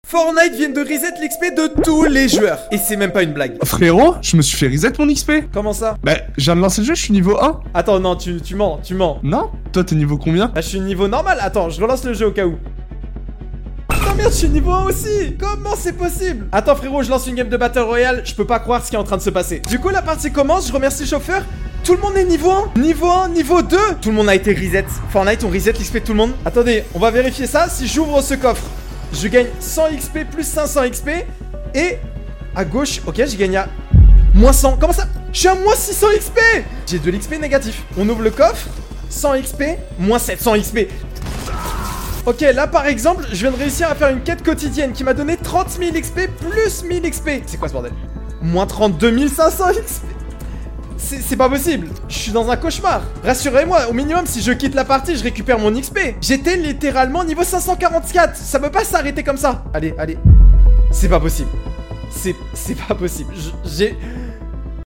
Fortnite vient de reset l'XP de tous les joueurs. Et c'est même pas une blague. Frérot, je me suis fait reset mon XP. Comment ça? Bah, je viens de lancer le jeu, je suis niveau 1. Attends, non, tu mens, tu mens. Non? Toi, t'es niveau combien? Bah, je suis niveau normal. Attends, je relance le jeu au cas où. Putain, merde, je suis niveau 1 aussi. Comment c'est possible? Attends, frérot, je lance une game de Battle Royale. Je peux pas croire ce qui est en train de se passer. Du coup, la partie commence. Je remercie le chauffeur. Tout le monde est niveau 1, niveau 1, niveau 2. Tout le monde a été reset. Fortnite, on reset l'XP de tout le monde. Attendez, on va vérifier ça. Si j'ouvre ce coffre, je gagne 100 XP plus 500 XP. Et à gauche, ok, j'ai gagné à moins 100. Comment ça? Je suis à moins 600 XP. J'ai de l'XP négatif. On ouvre le coffre, 100 XP, moins 700 XP. Ok, là par exemple, je viens de réussir à faire une quête quotidienne qui m'a donné 30 000 XP plus 1000 XP. C'est quoi ce bordel? Moins 32 500 XP. C'est pas possible. Je suis dans un cauchemar. Rassurez-moi, au minimum, si je quitte la partie, je récupère mon XP. J'étais littéralement niveau 544. Ça peut pas s'arrêter comme ça. Allez, allez. C'est pas possible. C'est pas possible.